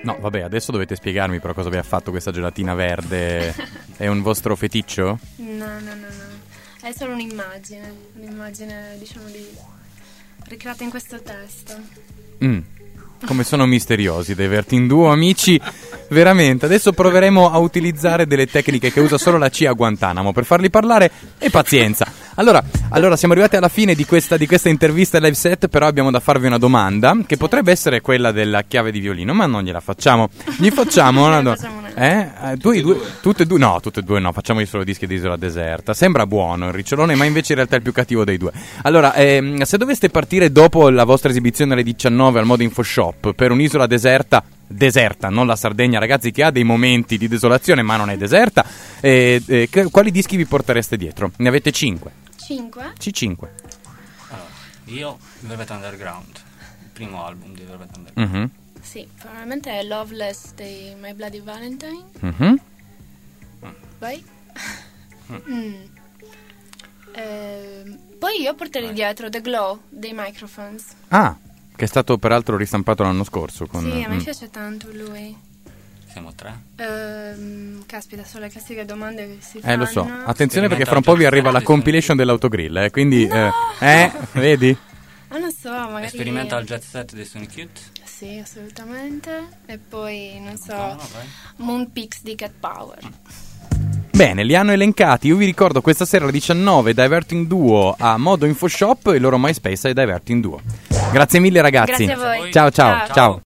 No, vabbè, adesso dovete spiegarmi però cosa vi ha fatto questa gelatina verde. È un vostro feticcio? No. È solo un'immagine, diciamo ricreata in questo testo. Come sono misteriosi dei Vertin Duo, amici. Veramente, adesso proveremo a utilizzare delle tecniche che usa solo la CIA Guantanamo per farli parlare, e pazienza. Allora siamo arrivati alla fine di questa intervista live set, però abbiamo da farvi una domanda che potrebbe essere quella della chiave di violino, ma non gliela facciamo. Gli facciamo una domanda. Tutte e due? No, tutte e due no, facciamogli solo dischi di Isola Deserta. Sembra buono il ricciolone, ma invece in realtà è il più cattivo dei due. Allora, se doveste partire dopo la vostra esibizione alle 19 al Modo Info Shop per un'isola deserta, non la Sardegna, ragazzi, che ha dei momenti di desolazione ma non è deserta, quali dischi vi portereste dietro? Ne avete 5? 5? C5. Allora, io Velvet Underground, il primo album di Velvet Underground. Sì, probabilmente è Loveless dei My Bloody Valentine. Poi? Poi io porterei dietro The Glow dei Microphones. Ah, che è stato peraltro ristampato l'anno scorso con... Sì, a me piace tanto lui. Siamo 3. Caspita, sono le classiche domande che si fanno. Lo so. Attenzione perché fra un po' vi arriva la compilation dell'Autogrill, quindi... No! Vedi? Non so, magari... Experimental Jet Set dei Sonic Youth. Sì, assolutamente. E poi, non so, Moonpix di Cat Power. Bene, li hanno elencati. Io vi ricordo questa sera alle 19 Diverting Duo a Modo Info Shop, il loro MySpace è Diverting Duo. Grazie mille ragazzi. Grazie a voi. Ciao.